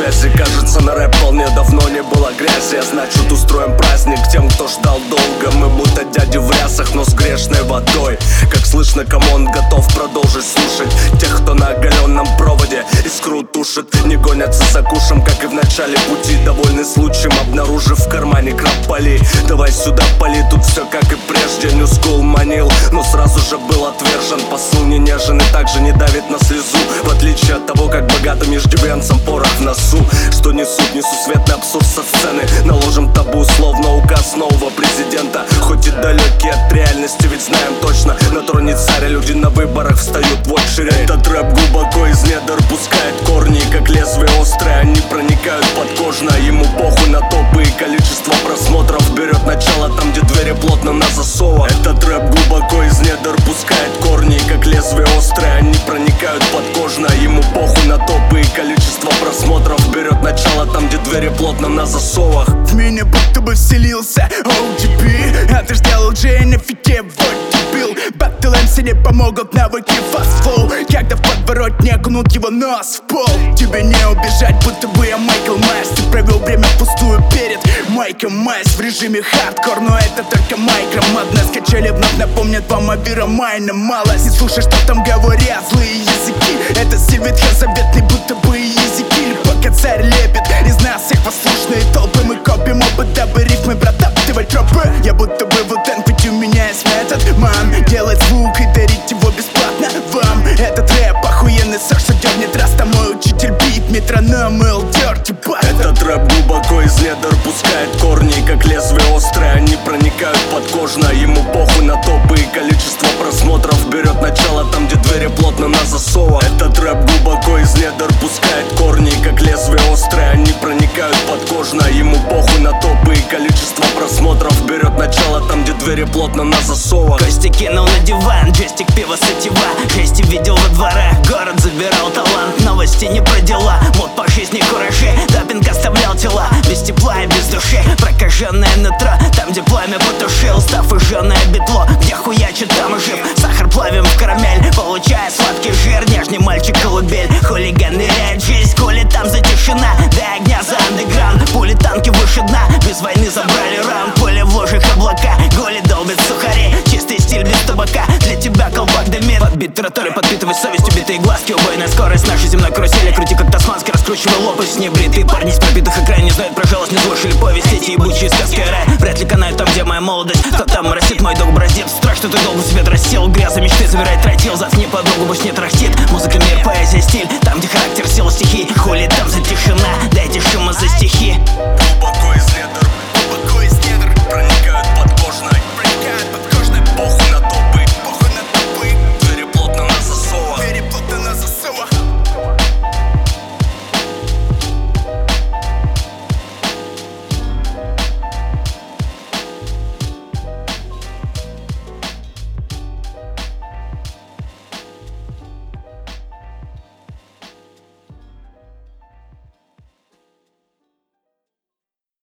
связи. Кажется, на рэп волне давно не было грязи, а значит устроим праздник тем, кто ждал долго. Мы будто дяди в рясах, но с грешной водой. Как слышно, камон, готов продолжить слушать тех, кто на оголенном проводе искру тушит. Не гонятся за кушем, как и в начале пути, довольны случаем, обнаружив в кармане краб-поли. Давай сюда, пали, тут все как и прежде. New School манил, но сразу же был отвержен. Посыл не нежен и также не давит на слезу, в отличие от того, как богатым иждивенцам порох в носу. Что несут, несу светный абсурд со сцены. Наложим табу, словно указ нового президента. Хоть и далекие от реальности, ведь знаем точно, на троне царя люди на выборах встают в очередь. Этот рэп глубоко из недр пускает корни, как лезвие острые, они проникают подкожно. Ему похуй на топы и количество просмотров, берет начало там, где двери плотно на засовах. Этот рэп глубоко из недр пускает корни, как лезвие острые, они проникают подкожно. Ему похуй на топы и количество просмотров, берет начало там, где двери плотно на засовах. В меня будто бы вселился OGP, а ты сделал Джейн, офигеть, вот дебил. Батл МС не помогут навыки фастфлоу, когда в подворотне окунут его нос в пол. Тебе не убежать, будто бы я Майкл Майерс. Ты провел время впустую перед Майком Майерс в режиме хардкор, но это только майкро. Модно скачали, вновь напомнят вам о Виромайне. Мало, не слушай, что там говорят злые языки. Это стиль ветхозаветный, будто бы языки. Пока царь лепит из нас всех послушные толпы, мы копим опыт, дабы рифмы протаптывать тропы. Я будто бы Ву-Тэнг, ведь у меня есть метод, ман, делать звук и дарить его бесплатно вам. Этот рэп охуенный сок, что дёрнет раз, там мой учитель бит, метроном, Dirty Bastard. Этот рэп глубоко из недр пускает корни, как лезвие острые, они проникают подкожно. Ему похуй на топы и количество просмотров, берет начало там, где двери плотно на засовах. Этот рэп глубоко из недр пускает корни, как лезвие острые, они проникают подкожно. Ему похуй на топы и количество просмотров, берет начало там, где двери плотно на засовах. Кости кинул на диван, джойстик, пиво, сатива. Жести видел во дворах, город забирал талант. Новости не про дела, мод по жизни куражи. Дапинг оставлял тела, без тепла и без души. Прокаженное нутро, там где пламя потушил. Став и жженое бетло, где хуячит, там и жив. Сахар плавим в карамель, получая сладкий жир. Нежный мальчик колыбель, хулиган ныряет в жизнь. Коли там за тишина, до огня за андеграунд. Пули танки выше дна, без войны забрали раунд. Поле в ложах облака, голи долбят сухари. Чистый стиль без табака, для тебя колпак дымит. Подбит траторы, подпитывай совесть, убитые глазки. Убойная скорость нашей земной карусели. Крути как тасманский, раскручивай лопасть. Небритые парни с пропитых экран не знают про жалость, не слушали повесть. Эти ебучие сказки рай, вряд ли канает там, где моя молодость. Кто там растет, мой дог браздит. Страх, что ты долго себе отрастил, гряза мечты забирает тротил. Завтра не подолгу, больше не трахтит. Музыка, мир, поэзия, стиль, там, где характер, сила стихий. Хули